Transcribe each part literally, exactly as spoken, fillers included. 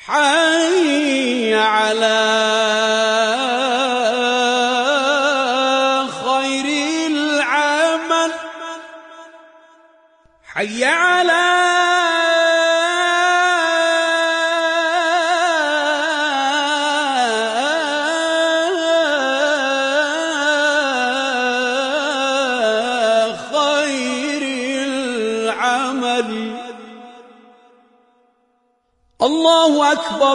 حي على خير العمل حي على خير العمل. الله أكبر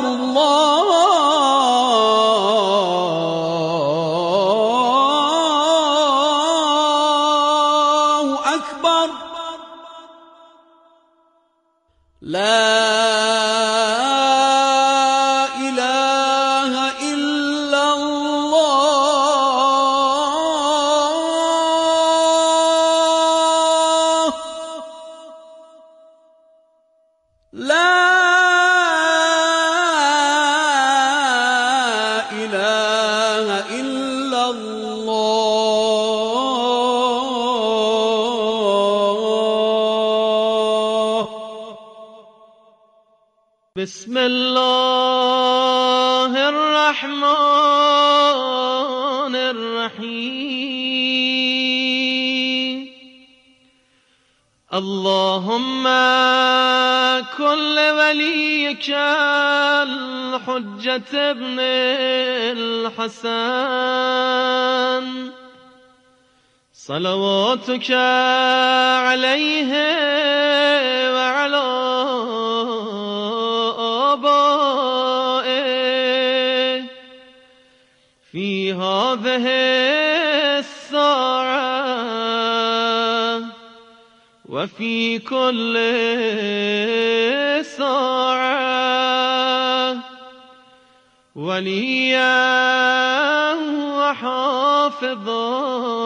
الله أكبر لا إله إلا الله لا إله إلا الله. بسم الله الرحمن الرحيم. اللهم كن لوليك الحجة ابن الحسن صلواتك عليه وعلى آبائه في هذه الساعة وفي كل ساعة وليا وحافظا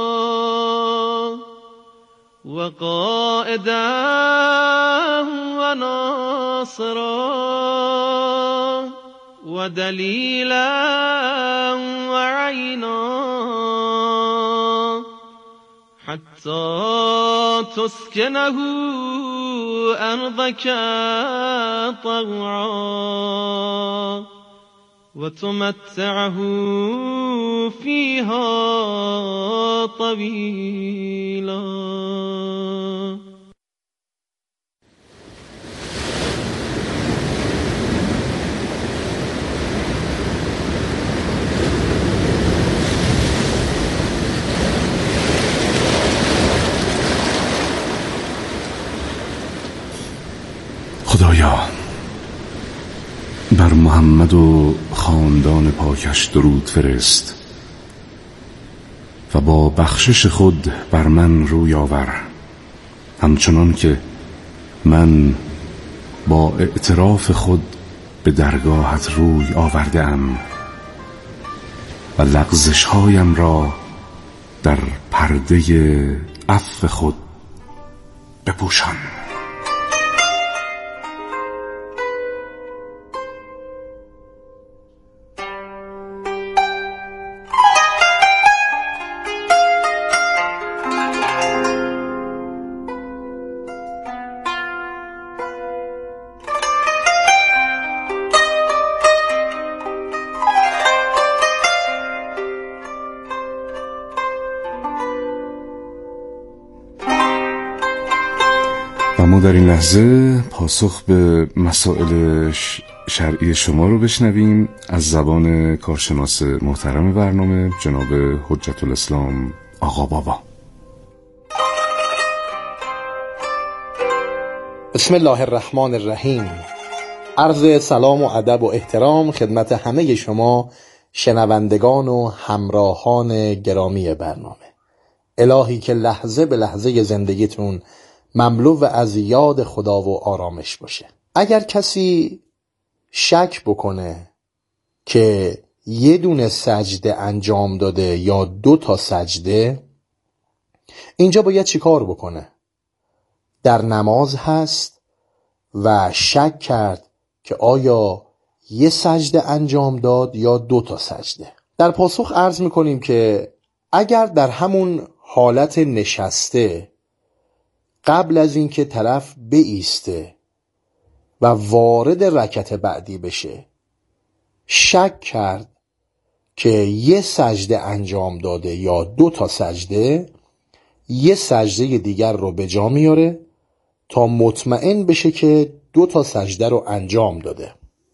وقائدا وناصرا ودليلا وعينا حتى تسكنه أرضك طوعا وتمتعه فيها طويلا. خدایا بر محمد و خاندان پاکش درود فرست و با بخشش خود بر من روی آور، همچنان که من با اعتراف خود به درگاهت روی آورده ام و لغزش هایم را در پرده عفو خود بپوشان. ما در این لحظه پاسخ به مسائل شرعی شما رو بشنویم از زبان کارشناس محترم برنامه جناب حجت الاسلام آقا بابا. بسم الله الرحمن الرحیم. عرض سلام و ادب و احترام خدمت همه شما شنوندگان و همراهان گرامی برنامه. الهی که لحظه به لحظه زندگیتون مملو از یاد خدا و آرامش باشه. اگر کسی شک بکنه که یه دونه سجده انجام داده یا دو تا سجده، اینجا باید چی کار بکنه؟ در نماز هست و شک کرد که آیا یه سجده انجام داد یا دو تا سجده. در پاسخ عرض میکنیم که اگر در همون حالت نشسته قبل از اینکه طرف بایسته و وارد رکعت بعدی بشه، شک کرد که یه سجده انجام داده یا دو تا سجده، یه سجده دیگر رو به جا میاره تا مطمئن بشه که دو تا سجده رو انجام داده.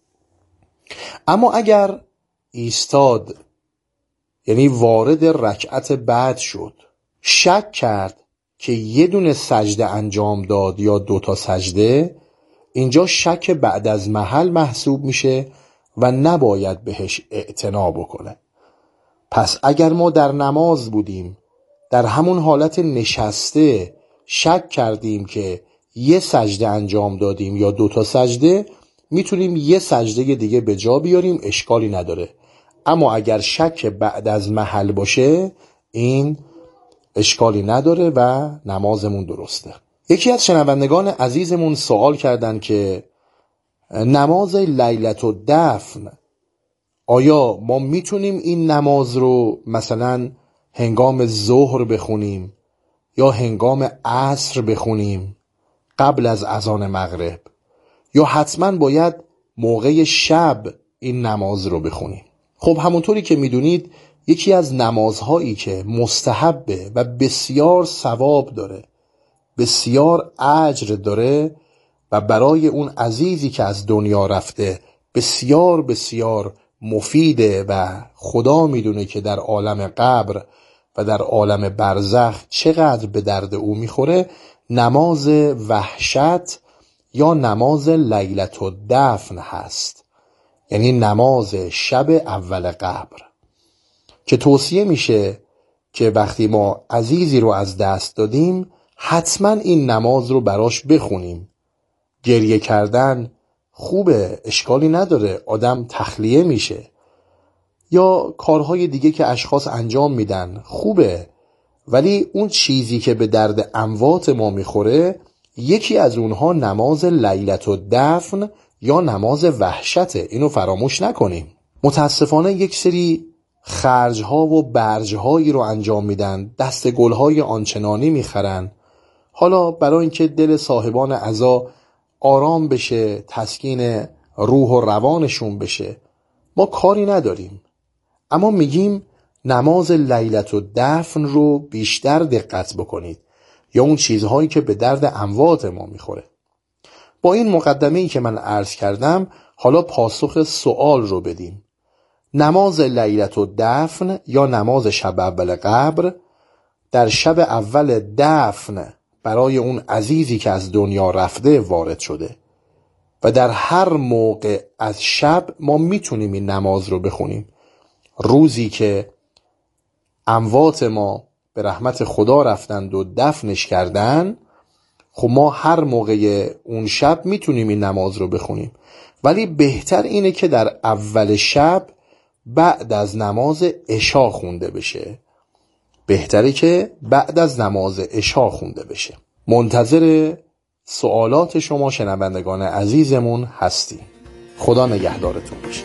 اما اگر ایستاد، یعنی وارد رکعت بعد شد، شک کرد که یه دونه سجده انجام داد یا دو تا سجده، اینجا شک بعد از محل محسوب میشه و نباید بهش اعتنا بکنه. پس اگر ما در نماز بودیم، در همون حالت نشسته شک کردیم که یه سجده انجام دادیم یا دو تا سجده، میتونیم یه سجده دیگه به جا بیاریم، اشکالی نداره. اما اگر شک بعد از محل باشه، این اشکالی نداره و نمازمون درسته. یکی از شنوندگان عزیزمون سوال کردن که نماز لیلة الدفن، آیا ما میتونیم این نماز رو مثلا هنگام ظهر بخونیم یا هنگام عصر بخونیم قبل از اذان مغرب، یا حتما باید موقع شب این نماز رو بخونیم؟ خب همونطوری که میدونید یکی از نمازهایی که مستحبه و بسیار ثواب داره، بسیار اجر داره و برای اون عزیزی که از دنیا رفته بسیار بسیار مفیده و خدا میدونه که در عالم قبر و در عالم برزخ چقدر به درد او میخوره، نماز وحشت یا نماز لیلة الدفن هست، یعنی نماز شب اول قبر، که توصیه میشه که وقتی ما عزیزی رو از دست دادیم حتما این نماز رو براش بخونیم. گریه کردن خوبه، اشکالی نداره، آدم تخلیه میشه، یا کارهای دیگه که اشخاص انجام میدن خوبه، ولی اون چیزی که به درد اموات ما میخوره یکی از اونها نماز لیلة الدفن یا نماز وحشته. اینو فراموش نکنیم. متاسفانه یک سری خرجها و برجهایی رو انجام میدن، دست گلهای آنچنانی میخرن، حالا برای اینکه دل صاحبان عزا آرام بشه، تسکین روح و روانشون بشه. ما کاری نداریم، اما میگیم نماز لیلة الدفن رو بیشتر دقت بکنید، یا اون چیزهایی که به درد اموات ما میخوره. با این مقدمه‌ای که من عرض کردم، حالا پاسخ سوال رو بدیم. نماز لیلة الدفن یا نماز شب اول قبر در شب اول دفن برای اون عزیزی که از دنیا رفته وارد شده و در هر موقع از شب ما میتونیم این نماز رو بخونیم. روزی که اموات ما به رحمت خدا رفتند و دفنش کردن، خب ما هر موقع اون شب میتونیم این نماز رو بخونیم، ولی بهتر اینه که در اول شب بعد از نماز عشا خونده بشه. بهتره که بعد از نماز عشا خونده بشه. منتظر سوالات شما شنوندگان عزیزمون هستیم. خدا نگهدارتون باشه.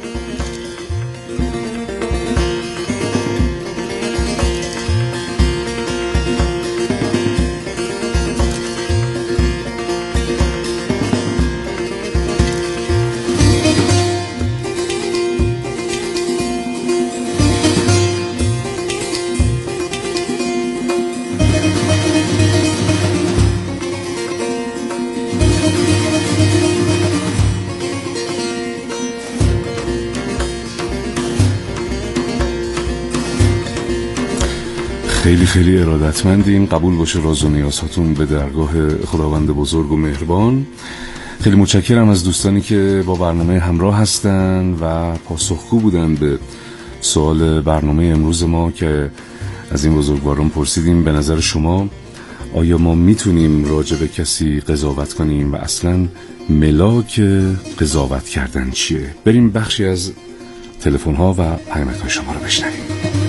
خیلی خیلی ارادتمندیم. قبول باشه راز و نیازاتون به درگاه خداوند بزرگ و مهربان. خیلی متشکرم از دوستانی که با برنامه همراه هستن و پاسخگو بودن به سوال برنامه امروز ما که از این بزرگواران پرسیدیم به نظر شما آیا ما میتونیم راجع به کسی قضاوت کنیم و اصلا ملاک قضاوت کردن چیه؟ بریم بخشی از تلفن ها و پیامک های شما رو بشنویم.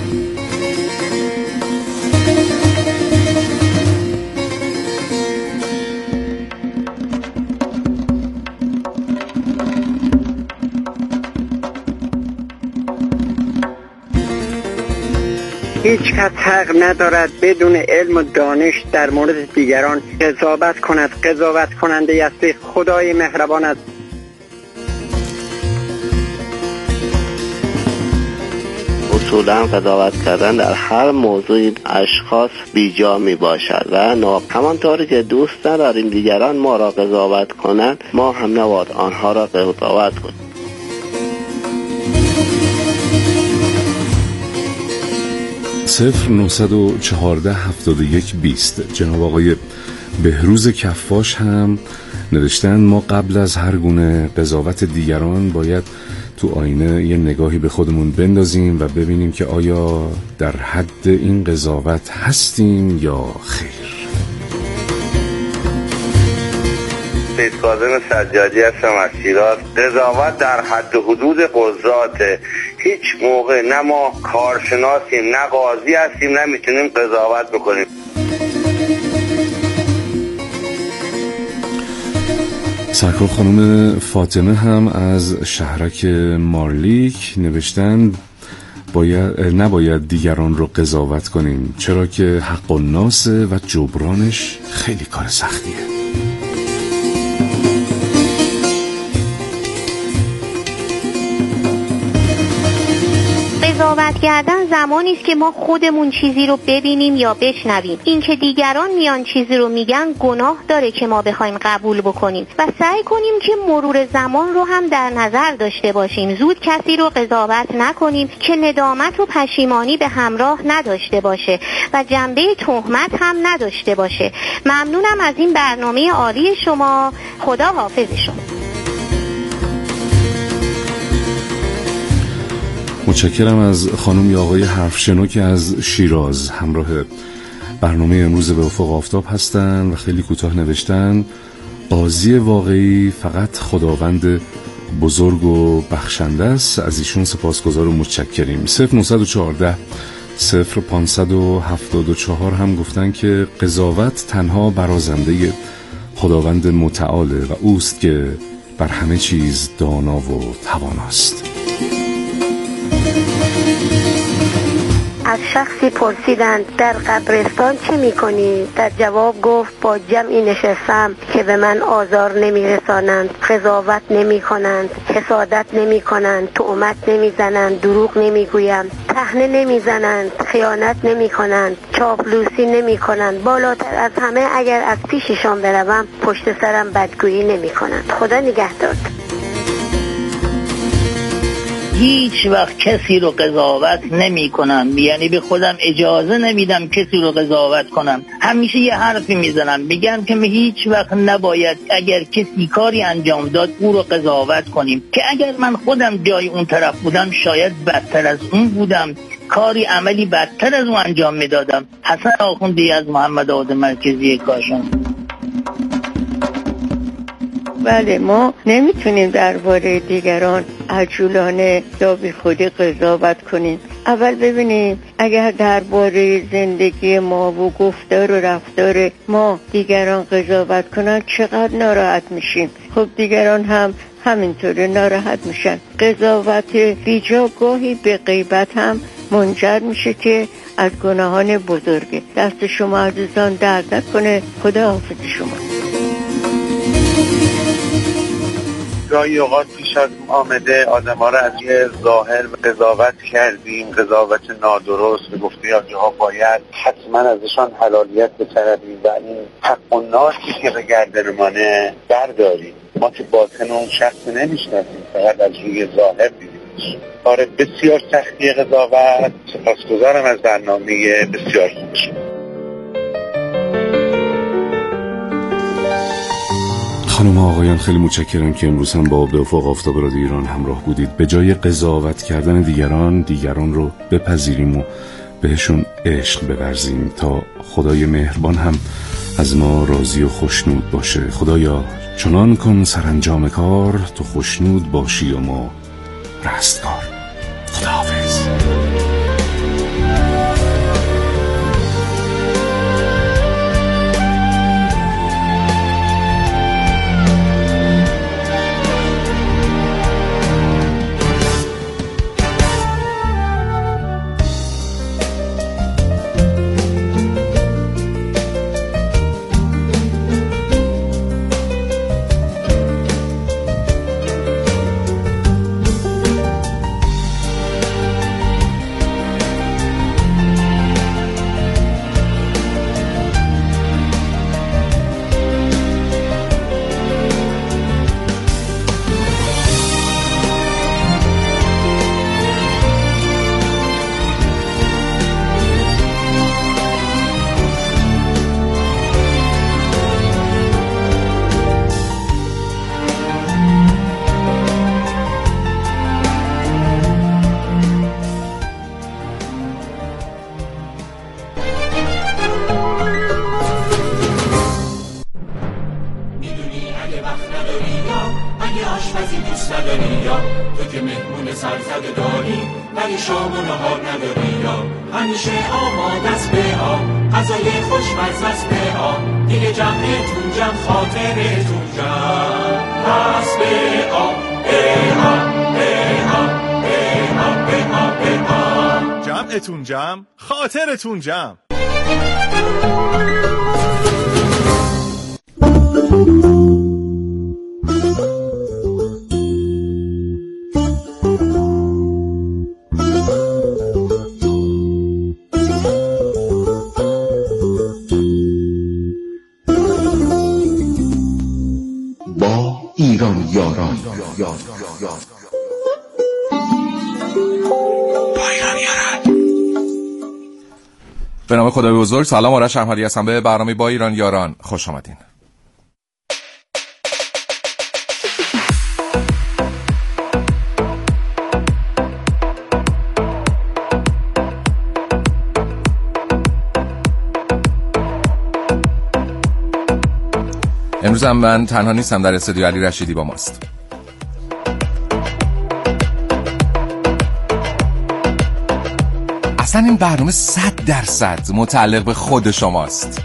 هیچ کس حق ندارد بدون علم و دانش در مورد دیگران قضاوت کند. قضاوت کننده است خدای مهربان است اصولا قضاوت کردن در هر موضوعی اشخاص بیجا می باشد و ناب همانطوری که دوست نداریم دیگران ما را قضاوت کنند، ما هم نباید آنها را قضاوت کنیم. صفر نهصد و چهارده هفتاد و یک بیست. جناب آقای بهروز کفاش هم نوشتن ما قبل از هر گونه قضاوت دیگران باید تو آینه یه نگاهی به خودمون بندازیم و ببینیم که آیا در حد این قضاوت هستیم یا خیر. سید کاظم سجادی هستم از شیراز. قضاوت در حد و حدود قضاته. هیچ موقع نه ما کارشناسیم نه قاضی هستیم نه میتونیم قضاوت بکنیم. سرکار خانم فاطمه هم از شهرک مارلیک نوشتن باید نباید دیگران رو قضاوت کنیم، چرا که حق الناسه و جبرانش خیلی کار سختیه. قضاوت کردن زمانی است که ما خودمون چیزی رو ببینیم یا بشنویم. این که دیگران میان چیزی رو میگن گناه داره که ما بخوایم قبول بکنیم و سعی کنیم که مرور زمان رو هم در نظر داشته باشیم. زود کسی رو قضاوت نکنیم که ندامت و پشیمانی به همراه نداشته باشه و جنبه تهمت هم نداشته باشه. ممنونم از این برنامه عالی شما. خدا حافظ شما. متشکرم از خانم یا آقای حرفشنو که از شیراز همراه برنامه امروز به افق آفتاب هستن و خیلی کوتاه نوشتن قاضی واقعی فقط خداوند بزرگ و بخشنده است. از ایشون سپاسگزار و متشکریم. صفر نهصد و چهارده صفر پانصد و هفتاد و چهار هم گفتن که قضاوت تنها برازنده خداوند متعاله و اوست که بر همه چیز دانا و تواناست. از شخصی پرسیدند در قبرستان چه میکنی؟ در جواب گفت با جمعی نشستم که به من آزار نمیرسانند، قضاوت نمی کنند، حسادت نمی کنند، تهمت نمی زنند، دروغ نمی گویند، طعنه نمی زنند، خیانت نمی کنند، چاپلوسی نمی کنند. بالاتر از همه اگر از پیششان بروم پشت سرم بدگویی نمی کنند. خدا نگهدار. هیچ وقت کسی رو قضاوت نمی کنم، یعنی به خودم اجازه نمیدم کسی رو قضاوت کنم. همیشه یه حرفی میزنم، میگم که هیچ وقت نباید اگر کسی کاری انجام داد او رو قضاوت کنیم، که اگر من خودم جای اون طرف بودم شاید بدتر از اون بودم، کاری عملی بدتر از اون انجام میدادم. حسن آخوندی از محمد آباد مرکزی کاشان. بله، ما نمیتونیم درباره دیگران عجولانه یا بی خودی قضاوت کنیم. اول ببینیم اگر درباره زندگی ما و گفتار و رفتار ما دیگران قضاوت کنن چقدر ناراحت میشیم. خب دیگران هم همینطوره ناراحت میشن. قضاوت بیجا گاهی به غیبت هم منجر میشه که از گناهان بزرگه. دست شما عزیزان درد نکنه. خدا حافظ شما. گاهی اوقات پیش از آمده آدم ها را از یه ظاهر قضاوت کردیم، قضاوت نادرست، به گفته آنجاها باید حتما ازشان حلالیت بطلبیم و این حق و ناسی که به گردنمانه برداریم. ما که باطن اون شخص نمیشناسیم، فقط از روی ظاهر دیدیمش. آره بسیار سختی قضاوت. سپاسگزارم از برنامه بسیار خوبش. خانم و آقایان خیلی متشکرم که امروز هم با به افق آفتاب رادیو ایران همراه بودید. به جای قضاوت کردن دیگران دیگران رو بپذیریم و بهشون عشق بورزیم تا خدای مهربان هم از ما راضی و خوشنود باشه. خدایا چنان کن سرانجام کار تو خوشنود باشی و ما رستگار. خداحافظ. دوست نداری یا تو که مهمون سرزده داری ولی شام و نهار نداری یا همیشه آماده است به آب غذای خوشمزه است به آب دیگه جمعتون جمع خاطرتون جمع پس به آب به آب به آب به آب به آب به آب جمعتون جمع خاطرتون جمع. با ایران یاران به نام خدای بزرگ. سلام، آرش احمدی هستم. به برنامه با ایران یاران خوش آمدین. امروز هم من تنها نیستم، در استودیو علی رشیدی با ماست. اصلا این برنامه صد درصد متعلق به خود شماست.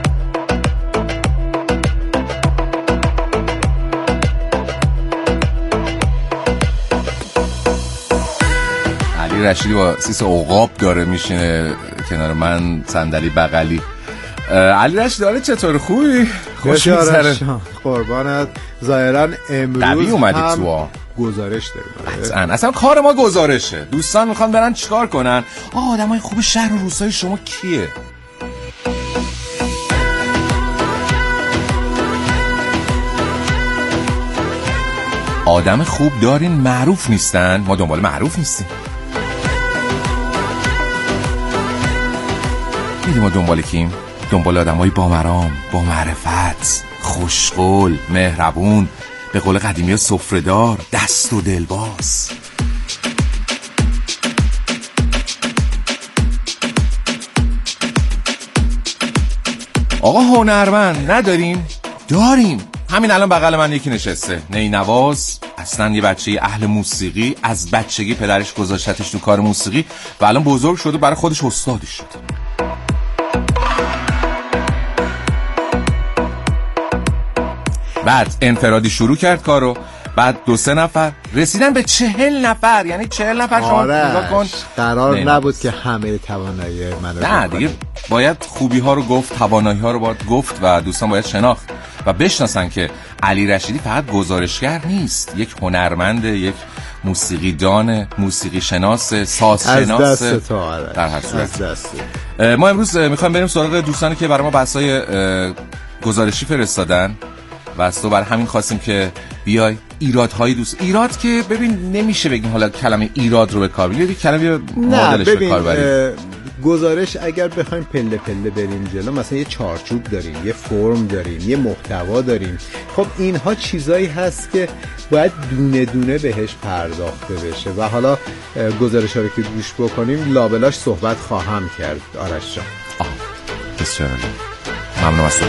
علی رشیدی با سیس عقاب داره میشینه کنار من، صندلی بغلی. علی رشیدی داره چطور؟ خوبی؟ خوش می‌گذره؟ قربانت. ظاهرا امروز طبیعی اومدی تو گزارش داریم. اصلا اصلا کار ما گزارشه. دوستان میخوان برن چیکار کنن؟ آه آدمای خوب شهر و روستای شما کیه؟ آدم خوب دارین معروف نیستن، ما دنبال معروف نیستیم. دیدی ما دنبال کیم؟ دنبال آدمای با مرام، با معرفت، خوشقول، مهربون، به قول قدیمی ها سفره‌دار، دست و دلباز. آقا هنرمند نداریم؟ داریم. همین الان بغل من یکی نشسته، نینواز. اصلا یه بچه اهل موسیقی، از بچگی پدرش گذاشتش تو کار موسیقی و الان بزرگ شده، برای خودش استادی شد. بعد انفرادی شروع کرد کارو، بعد دو سه نفر رسیدن به چهل نفر، یعنی چهل نفر. شما نگاه کن، قرار نبود که همه توانایی منو نه دیگه باید خوبی ها رو گفت، توانایی ها رو باید گفت و دوستان باید شناخت و بشناسن که علی رشیدی فقط گزارشگر نیست، یک هنرمند، یک موسیقی دان، موسیقی شناس، ساز شناس. از دست تو آره. در هر صورت ما امروز میخوایم بریم سراغ دوستانی که برای ما بحثای گزارشی فرستادن و از تو برای همین خواستیم که بیای ایرادهای دوست ایراد که ببین نمیشه بگیم حالا کلمه ایراد رو به کار بگیری، کلمه معادلش به کار بریم. گزارش اگر بخوایم پله پله بریم جلو، مثلا یه چارچوب داریم، یه فرم داریم، یه محتوا داریم. خب اینها چیزایی هست که باید دونه دونه بهش پرداخته بشه و حالا گزارش‌ها رو که گوش بکنیم لابلاش صحبت خواهم کرد. آرش جان آه بسیار ممنون هستم.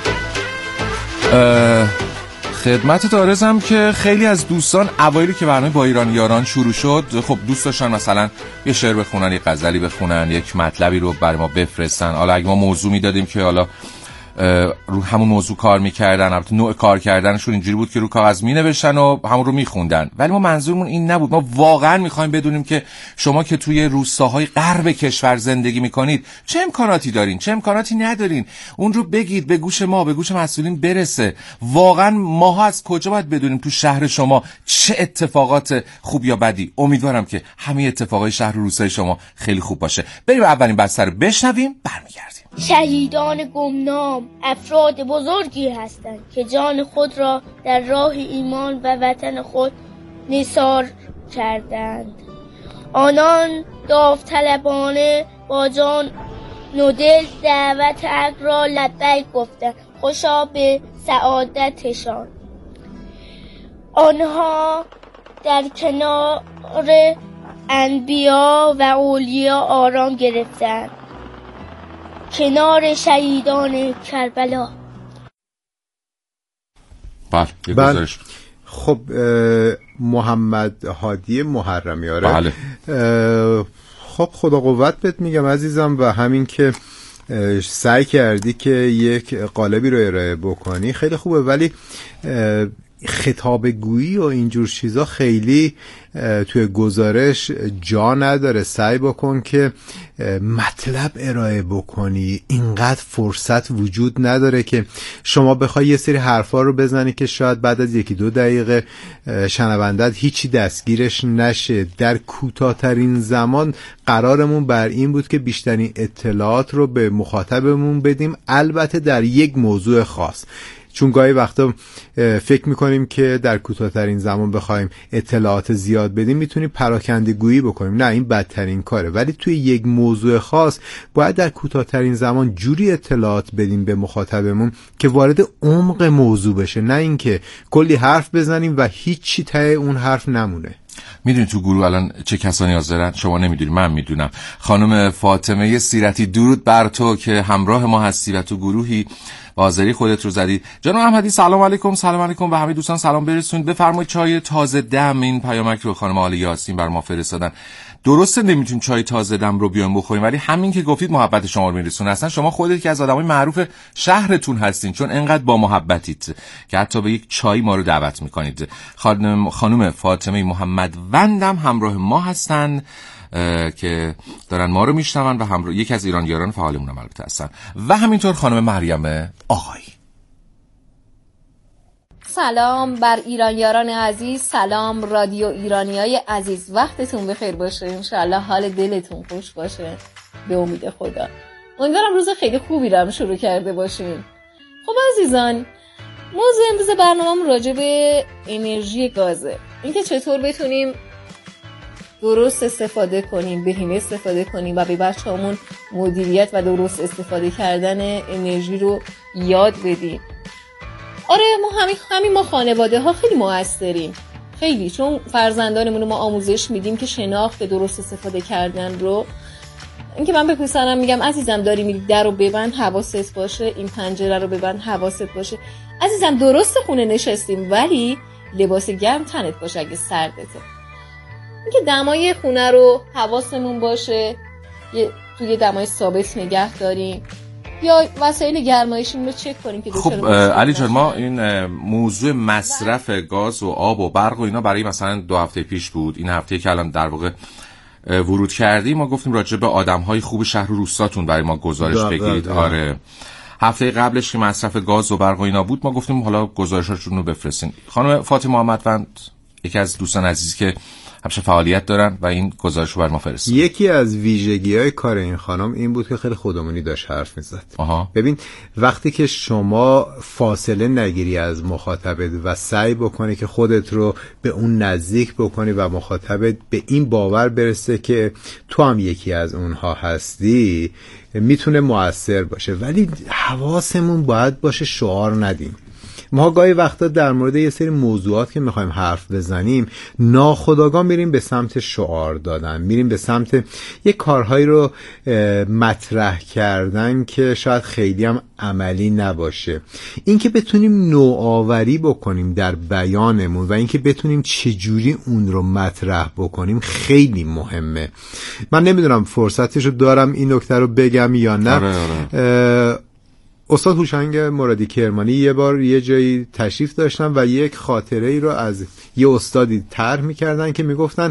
خدمت عرضم که خیلی از دوستان اوایلی که برنامه با ایران یاران شروع شد، خب دوست داشتن مثلا یه شعر بخونن، یه غزلی بخونن، یک مطلبی رو برای ما بفرستن. حالا اگه ما موضوع میدادیم که حالا رو همون موضوع کار میکردن، البته نوع کار کردنشون اینجوری بود که رو کاغذ مینوشتن و همون رو میخوندن، ولی ما منظورمون این نبود. ما واقعا میخوایم بدونیم که شما که توی روستاهای غرب کشور زندگی میکنید چه امکاناتی دارین، چه امکاناتی ندارین. اون رو بگید، به گوش ما، به گوش مسئولین برسه. واقعا ماها از کجا باید بدونیم تو شهر شما چه اتفاقات خوب یا بدی. امیدوارم که همه اتفاقای شهر و روستای شما خیلی خوب باشه. بریم اولین بستر رو بشنویم، برمیگردیم. شهیدان گمنام افراد بزرگی هستند که جان خود را در راه ایمان و وطن خود نثار کردند. آنان داوطلبانه با جان و دل دعوت حق را لبیک گفتند، خوشا به سعادتشان. آنها در کنار انبیا و اولیا آرام گرفتند، کنار شهیدان کربلا. بله، یه گزارش. خب محمد هادی محرمی. آره بله. خب خدا قوت بهت میگم عزیزم، و همین که سعی کردی که یک قالبی رو ارائه بکنی خیلی خوبه، ولی خطاب گویی و اینجور چیزا خیلی توی گزارش جا نداره. سعی بکن که مطلب ارائه بکنی، اینقدر فرصت وجود نداره که شما بخوای یه سری حرفا رو بزنی که شاید بعد از یکی دو دقیقه شنوندت هیچی دستگیرش نشه. در کوتاه‌ترین زمان قرارمون بر این بود که بیشترین اطلاعات رو به مخاطبمون بدیم، البته در یک موضوع خاص، چون گاهی وقتا فکر میکنیم که در کوتاه‌ترین زمان بخوایم اطلاعات زیاد بدیم میتونیم پراکنده گویی بکنیم. نه، این بدترین کاره. ولی توی یک موضوع خاص باید در کوتاه‌ترین زمان جوری اطلاعات بدیم به مخاطبمون که وارد عمق موضوع بشه، نه اینکه کلی حرف بزنیم و هیچی ته اون حرف نمونه. میدونی تو گروه الان چه کسانی حاضرن؟ شما نمیدونی، من میدونم. خانم فاطمه سیرتی، درود بر تو که همراه ما هستی و تو گروهی حاضری خودت رو زدی. جناب احمدی سلام علیکم. سلام علیکم و همه دوستان سلام برسونید. بفرمایید چای تازه دم. این پیامک رو خانم آل یاسین بر ما فرستادن. درسته نمیتونیم چای تازه دم رو بیان بخوریم، ولی همین که گفتید محبت شما رو میرسونه. اصلا شما خودت که از آدمای معروف شهرتون هستین، چون انقدر با محبتید که حتی به یک چای ما رو دعوت میکنید. خانم خانم فاطمه محمد وندم همراه ما هستن که دارن ما رو میشنون و همراه یکی از ایرانیان فعالمون هم البته هستن، و همینطور خانم مریم آقایی. سلام بر ایرانیاران عزیز، سلام رادیو ایرانیای عزیز، وقتتون بخیر باشه، انشالله حال دلتون خوش باشه به امید خدا. امیدوارم روز خیلی خوبی رو هم شروع کرده باشین. خب عزیزان، موضوع امروز برنامه‌م راجع به انرژی گازه، اینکه چطور بتونیم درست استفاده کنیم، بهینه استفاده کنیم و به بچه‌هامون مدیریت و درست استفاده کردن انرژی رو یاد بدیم. آره، ما همین همین ما خانواده ها خیلی موثریم، خیلی، چون فرزندانمون رو ما آموزش میدیم که شناخت درست استفاده کردن رو. اینکه من به پسرم میگم عزیزم داری میری در رو ببند حواست باشه، این پنجره رو ببند حواست باشه، عزیزم درست خونه نشستیم ولی لباس گرم تنت باشه اگه سردته. اینکه دمای خونه رو حواسمون باشه، یه توی دمای ثابت نگه داریم، یا وسایل گرمایشی رو چک کنیم که خب علی جان، ما این موضوع مصرف گاز و آب و برق و اینا برای مثلا دو هفته پیش بود. این هفته که الان در واقع ورود کردیم ما گفتیم راجع به آدم‌های خوب شهر و روستاتون برای ما گزارش بگید. آره، هفته قبلش که مصرف گاز و برق و اینا بود ما گفتیم حالا گزارشاتون رو بفرستین. خانم فاطمه محمدوند یکی از دوستان عزیزی که همشه فعالیت دارن و این گزارش رو بر ما فرستادن. یکی از ویژگی‌های کار این خانم این بود که خیلی خودمونی داشت حرف می‌زد. ببین، وقتی که شما فاصله نگیری از مخاطبت و سعی بکنی که خودت رو به اون نزدیک بکنی و مخاطبت به این باور برسه که تو هم یکی از اونها هستی، میتونه مؤثر باشه. ولی حواسمون باید باشه شعار ندیم. ما گاهی وقتا در مورد یه سری موضوعات که میخوایم حرف بزنیم ناخودآگاه میریم به سمت شعار دادن، میریم به سمت یه کارهایی رو مطرح کردن که شاید خیلی هم عملی نباشه. اینکه بتونیم نوآوری بکنیم در بیانمون و اینکه بتونیم چجوری اون رو مطرح بکنیم خیلی مهمه. من نمیدونم فرصتش رو دارم این نکته رو بگم یا نه. آره آره. استاد هوشنگ مرادی کرمانی یه بار یه جایی تشریف داشتن و یک خاطره ای رو از یه استادی طرح می‌کردن که میگفتن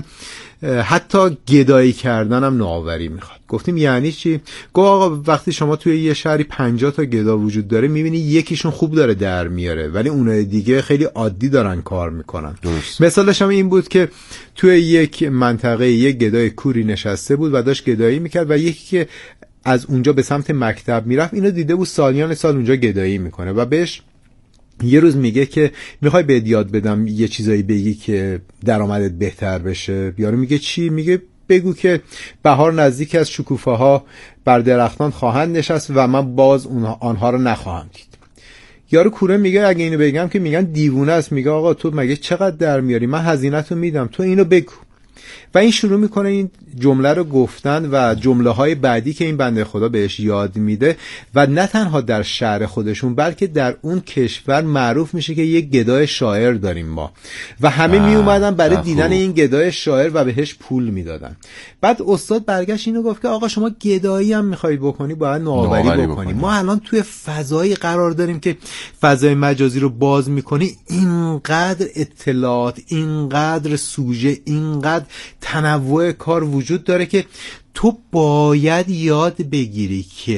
حتی گدایی کردن هم نوآوری میخواد. گفتیم یعنی چی؟ گفت آقا وقتی شما توی یه شهری پنجاه تا گدا وجود داره میبینی یکیشون خوب داره در میاره ولی اونای دیگه خیلی عادی دارن کار میکنن. درست. مثالش هم این بود که توی یک منطقه یک گدای کوری نشسته بود و داشت گدایی میکرد و یکی که از اونجا به سمت مکتب میرفت اینو دیده بود سالیان سال اونجا گدایی میکنه و بهش یه روز میگه که میخوای بهت یاد بدم یه چیزایی بگی که درآمدت بهتر بشه. یارو میگه چی؟ میگه بگو که بهار نزدیک از شکوفه ها بر درختان خواهند نشست و من باز اونها آنها رو نخواهم دید. یارو کوره میگه اگه اینو بگم که میگن دیوونه است. میگه آقا تو مگه چقدر در میاری؟ من هزینه‌تو میدم، تو اینو بگو. و این شروع میکنه این جمله رو گفتن و جمله های بعدی که این بنده خدا بهش یاد میده و نه تنها در شهر خودشون بلکه در اون کشور معروف میشه که یک گدای شاعر داریم ما و همه می اومدن برای دیدن این گدای شاعر و بهش پول میدادن. بعد استاد برگشت اینو گفت که آقا شما گدایی هم میخواید بکنی باید نوآوری بکنی. بکنی ما الان توی فضایی قرار داریم که فضای مجازی رو باز میکنی، اینقدر اطلاعات، اینقدر سوژه، اینقدر تنوع کار وجود داره که تو باید یاد بگیری که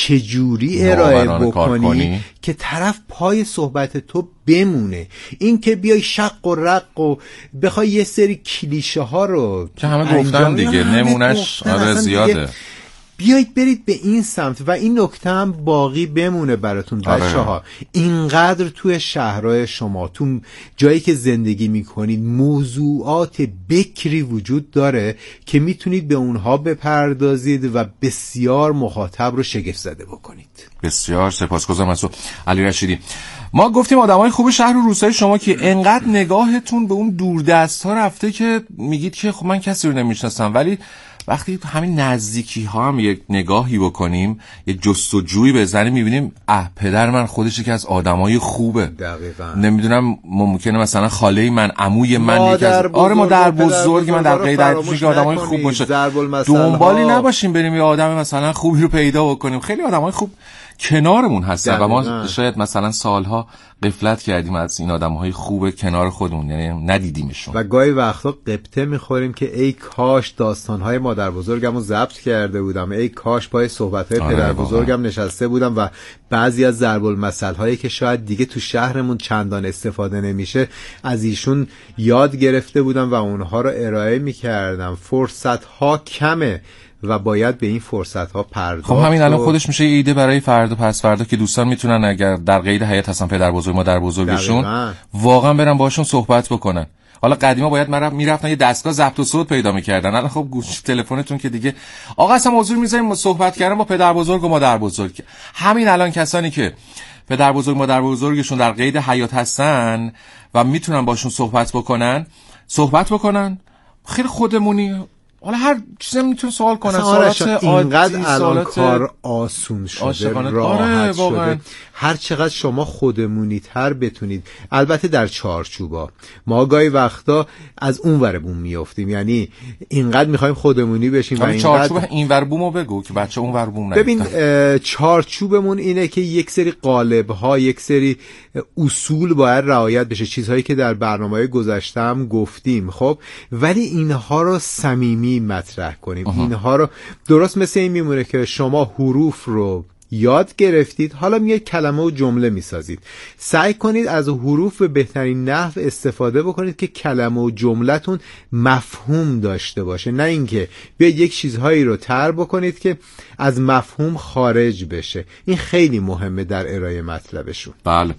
چجوری ارائه بکنی که طرف پای صحبت تو بمونه. این که بیای شق و رق و بخوای یه سری کلیشه ها رو که همه گفتن دیگه نمونش آره زیاده، بیایید برید به این سمت و این نکته هم باقی بمونه براتون بچه ها. اینقدر توی شهرهای شما، تو جایی که زندگی میکنید، موضوعات بکری وجود داره که میتونید به اونها بپردازید و بسیار مخاطب رو شگفت زده بکنید. بسیار سپاسگزارم از تو علی رشیدی. ما گفتیم آدمای خوب شهر و روستای شما که انقدر نگاهتون به اون دوردست ها رفته که میگید که خب من کسی رو نمیشناسم، ولی وقتی همین نزدیکی ها هم یک نگاهی بکنیم، یه جستجویی بزنیم، میبینیم اه پدر من خودش که از آدمای خوبه. دقیقاً. نمیدونم ممکنه مثلا خاله من، عموی من، یکی از آره مادر بزرگ من در قید که آدمای خوب باشه. دنبالی نباشیم بریم یه آدم مثلا خوبی رو پیدا بکنیم. خیلی آدمای خوب کنارمون هستن و ما شاید مثلا سالها غفلت کردیم از این آدم‌های خوب کنار خودمون، یعنی ندیدیمشون و گاهی وقتا قبطه می‌خوریم که ای کاش داستان‌های مادر بزرگمو ضبط کرده بودم، ای کاش پای صحبت‌های آره پدر بزرگم نشسته بودم و بعضی از ضرب المثل‌هایی که شاید دیگه تو شهرمون چندان استفاده نمیشه از ایشون یاد گرفته بودم و اونها رو ارائه می‌کردم. فرصت‌ها کمه و باید به این فرصت ها پرداخت. خب همین الان خودش میشه ایده برای فردا پس فردا که دوستان میتونن اگر در قید حیات هستن پدر بزرگ مادر بزرگشون واقعا برن باشون صحبت بکنن. حالا قدیما باید مرا میرفتن یه دستگاه ضبط و صوت پیدا میکردن، الان خب گوش تلفنتون که دیگه آقا اصلا موضوع میذاریم صحبت کردن با پدر بزرگ و مادر بزرگ. همین الان کسانی که پدر بزرگ مادر بزرگشون در قید حیات هستن و میتونن باشون صحبت بکنن صحبت بکنن خیلی خودمونی. حالا هر چیزی میتونه سوال کنه. سوالات اینقدر الان کار آسون شده، راحت شده. هر چقدر شما خودمونی تر بتونید، البته در چارچوبا. ما گاهی وقتا از اون ور بوم میافتیم، یعنی اینقدر میخوایم خودمونی بشیم و اینقدر چارچوب این ور بومو بگو که بچه اون ور بوم نگفتن. ببین چارچوبمون اینه که یک سری قالب ها، یک سری اصول باید رعایت بشه، چیزهایی که در برنامه‌های گذشته هم گفتیم. خب ولی اینها رو صمیمی مطرح کنیم. آها. اینها رو درست مثل این میمونه که شما حروف رو یاد گرفتید، حالا میاد کلمه و جمله میسازید. سعی کنید از حروف به بهترین نحو استفاده بکنید که کلمه و جملتون مفهوم داشته باشه، نه اینکه بیاید یک چیزهایی رو طرح بکنید که از مفهوم خارج بشه. این خیلی مهمه در ارائه مطلبشون. بله.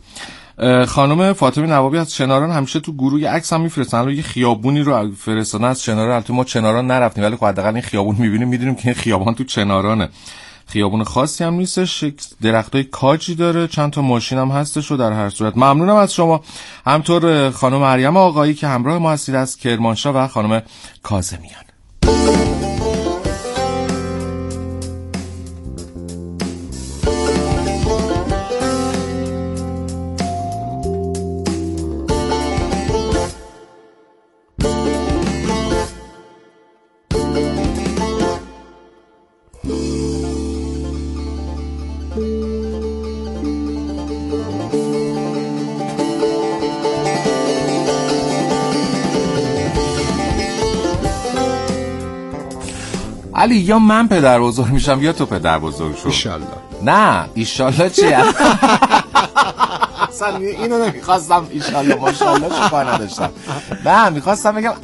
خانم فاطمه نوابی از چناران همیشه تو گروه یه عکس هم میفرستن، یه خیابونی رو فرستادن از چناران. البته ما چناران نرفتیم ولی خب حداقل این خیابون میبینیم، میدونیم که این خیابان تو چنارانه. خیابون خاصی هم نیستش، درختای کاجی داره، چند تا ماشین هم هستش و در هر صورت ممنونم از شما. همطور خانم مریم آقایی که همراه ما هستید از کرمانشاه و خانم کاظمیان. علی یا من پدر بزرگ میشم یا تو پدر بزرگ شو. ایشالله. نه ایشالله چیه؟ اصلا اینو نمیخواستم ایشالله ماشالله چی کار نداشتم. نه میخواستم بگم